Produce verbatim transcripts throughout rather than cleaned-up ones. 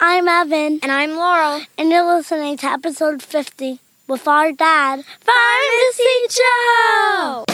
I'm Evan. And I'm Laurel. And you're listening to episode fifty with our dad, Pharmacy Joe!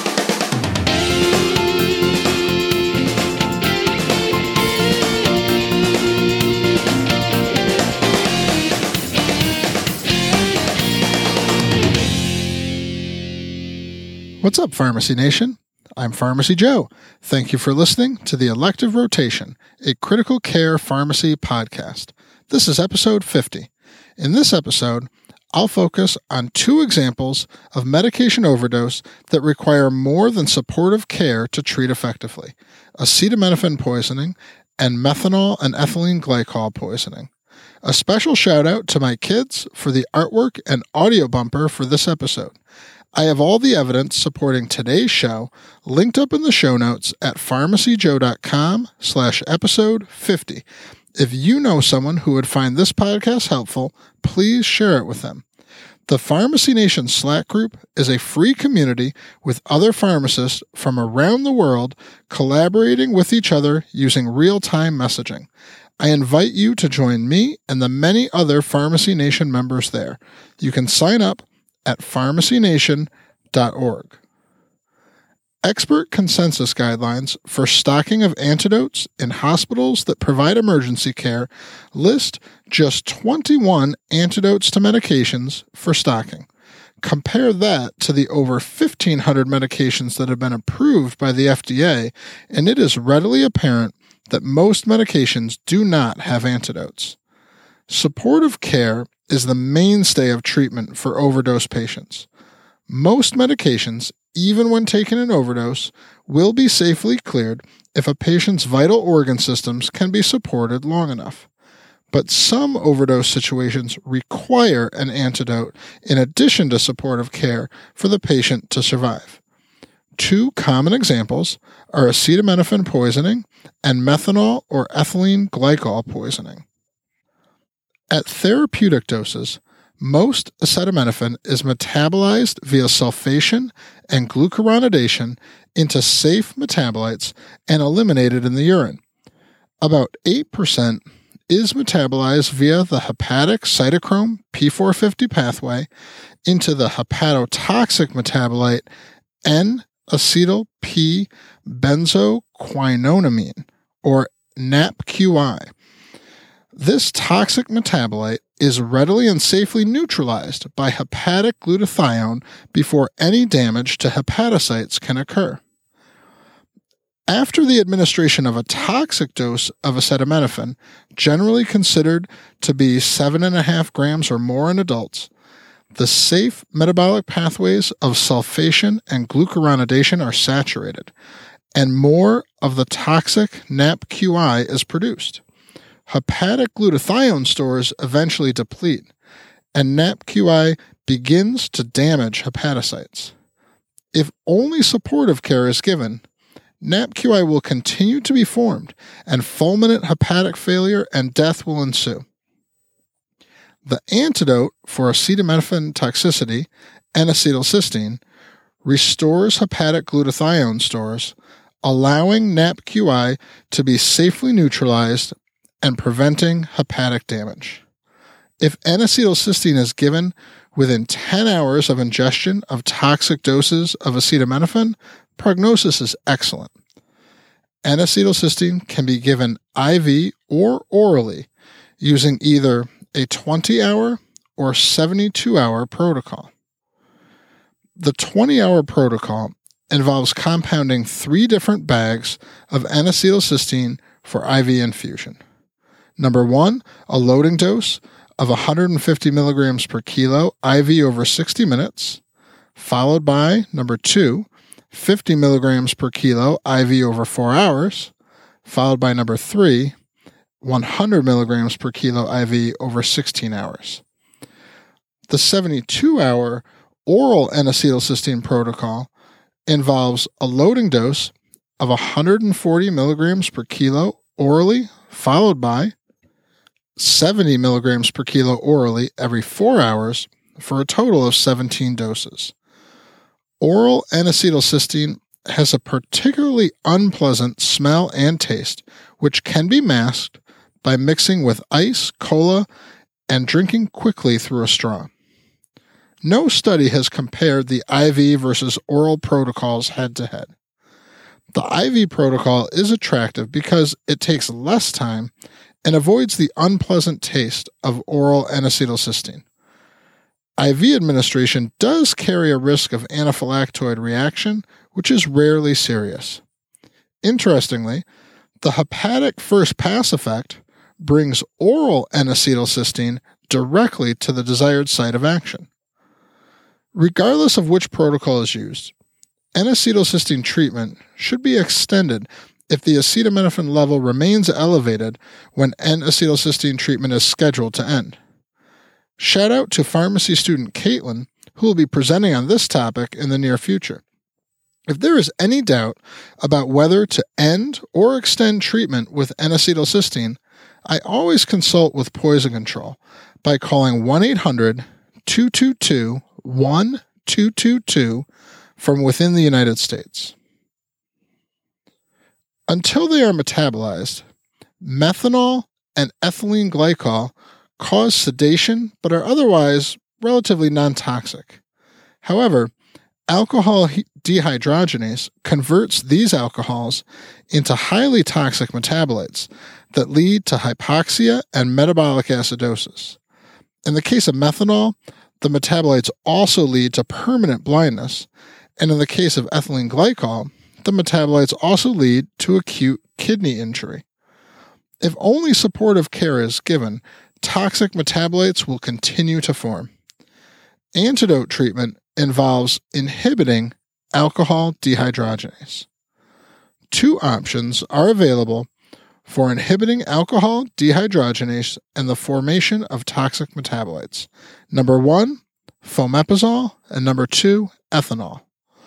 What's up, Pharmacy Nation? I'm Pharmacy Joe. Thank you for listening to the Elective Rotation, a critical care pharmacy podcast. This is episode fifty. In this episode, I'll focus on two examples of medication overdose that require more than supportive care to treat effectively: acetaminophen poisoning and methanol and ethylene glycol poisoning. A special shout out to my kids for the artwork and audio bumper for this episode. I have all the evidence supporting today's show linked up in the show notes at pharmacyjoe.com slash episode 50. If you know someone who would find this podcast helpful, please share it with them. The Pharmacy Nation Slack group is a free community with other pharmacists from around the world collaborating with each other using real-time messaging. I invite you to join me and the many other Pharmacy Nation members there. You can sign up at pharmacy nation dot org. Expert consensus guidelines for stocking of antidotes in hospitals that provide emergency care list just twenty-one antidotes to medications for stocking. Compare that to the over fifteen hundred medications that have been approved by the F D A, and it is readily apparent that most medications do not have antidotes. Supportive care is the mainstay of treatment for overdose patients. Most medications, even when taken in overdose, will be safely cleared if a patient's vital organ systems can be supported long enough. But some overdose situations require an antidote in addition to supportive care for the patient to survive. Two common examples are acetaminophen poisoning and methanol or ethylene glycol poisoning. At therapeutic doses, most acetaminophen is metabolized via sulfation and glucuronidation into safe metabolites and eliminated in the urine. About eight percent is metabolized via the hepatic cytochrome P four fifty pathway into the hepatotoxic metabolite N-acetyl P-benzoquinonamine, or N A P Q I. This toxic metabolite is readily and safely neutralized by hepatic glutathione before any damage to hepatocytes can occur. After the administration of a toxic dose of acetaminophen, generally considered to be seven point five grams or more in adults, the safe metabolic pathways of sulfation and glucuronidation are saturated, and more of the toxic N A P Q I is produced. Hepatic glutathione stores eventually deplete, and N A P Q I begins to damage hepatocytes. If only supportive care is given, N A P Q I will continue to be formed, and fulminant hepatic failure and death will ensue. The antidote for acetaminophen toxicity, N-acetylcysteine, restores hepatic glutathione stores, allowing N A P Q I to be safely neutralized and preventing hepatic damage. If N-acetylcysteine is given within ten hours of ingestion of toxic doses of acetaminophen, prognosis is excellent. N-acetylcysteine can be given I V or orally using either a twenty-hour or seventy-two hour protocol. The twenty-hour protocol involves compounding three different bags of N-acetylcysteine for I V infusion. Number one, a loading dose of one hundred fifty milligrams per kilo I V over sixty minutes, followed by number two, fifty milligrams per kilo I V over four hours, followed by number three, one hundred milligrams per kilo I V over sixteen hours. The seventy-two hour oral N-acetylcysteine protocol involves a loading dose of one hundred forty milligrams per kilo orally, followed by seventy milligrams per kilo orally every four hours for a total of seventeen doses. Oral N-acetylcysteine has a particularly unpleasant smell and taste, which can be masked by mixing with ice, cola, and drinking quickly through a straw. No study has compared the I V versus oral protocols head-to-head. The I V protocol is attractive because it takes less time and avoids the unpleasant taste of oral N-acetylcysteine. I V administration does carry a risk of anaphylactoid reaction, which is rarely serious. Interestingly, the hepatic first-pass effect brings oral N-acetylcysteine directly to the desired site of action. Regardless of which protocol is used, N-acetylcysteine treatment should be extended if the acetaminophen level remains elevated when N-acetylcysteine treatment is scheduled to end. Shout out to pharmacy student Caitlin, who will be presenting on this topic in the near future. If there is any doubt about whether to end or extend treatment with N-acetylcysteine, I always consult with Poison Control by calling one eight hundred two two two one two two two from within the United States. Until they are metabolized, methanol and ethylene glycol cause sedation but are otherwise relatively non-toxic. However, alcohol dehydrogenase converts these alcohols into highly toxic metabolites that lead to hypoxia and metabolic acidosis. In the case of methanol, the metabolites also lead to permanent blindness, and in the case of ethylene glycol, the metabolites also lead to acute kidney injury. If only supportive care is given, toxic metabolites will continue to form. Antidote treatment involves inhibiting alcohol dehydrogenase. Two options are available for inhibiting alcohol dehydrogenase and the formation of toxic metabolites. Number one, fomepizole, and number two, ethanol.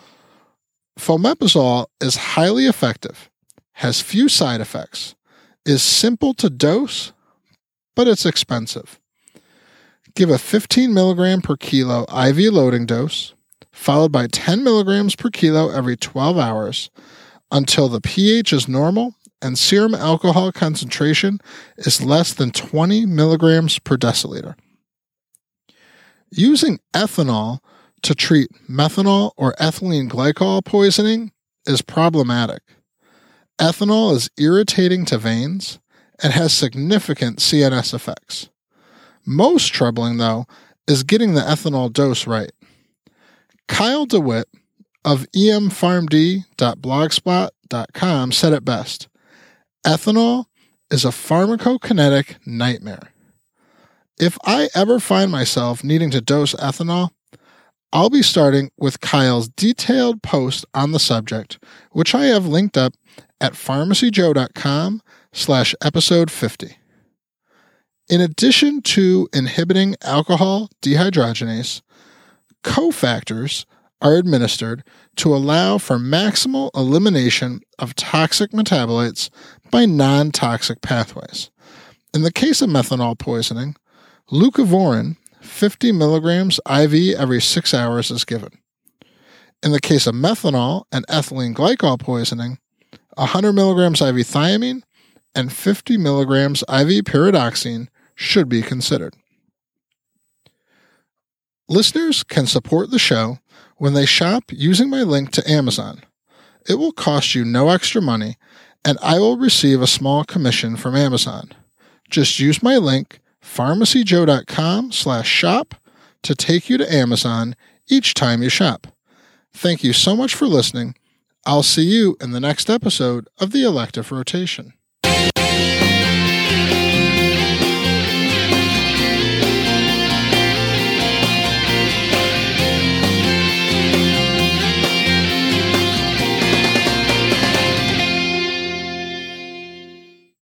Fomepizole is highly effective, has few side effects, is simple to dose, but it's expensive. Give a fifteen milligram per kilo I V loading dose, followed by ten milligrams per kilo every twelve hours until the pH is normal and serum alcohol concentration is less than twenty milligrams per deciliter. Using ethanol to treat methanol or ethylene glycol poisoning is problematic. Ethanol is irritating to veins and has significant C N S effects. Most troubling, though, is getting the ethanol dose right. Kyle DeWitt of e m pharm d dot blogspot dot com said it best: ethanol is a pharmacokinetic nightmare. If I ever find myself needing to dose ethanol, I'll be starting with Kyle's detailed post on the subject, which I have linked up at pharmacyjoe.com slash episode 50. In addition to inhibiting alcohol dehydrogenase, cofactors are administered to allow for maximal elimination of toxic metabolites by non-toxic pathways. In the case of methanol poisoning, leucovorin, fifty milligrams I V every six hours is given. In the case of methanol and ethylene glycol poisoning, one hundred milligrams I V thiamine and fifty milligrams I V pyridoxine should be considered. Listeners can support the show when they shop using my link to Amazon. It will cost you no extra money, and I will receive a small commission from Amazon. Just use my link, pharmacyjoe.com slash shop, to take you to Amazon each time you shop. Thank you so much for listening. I'll see you in the next episode of the Elective Rotation.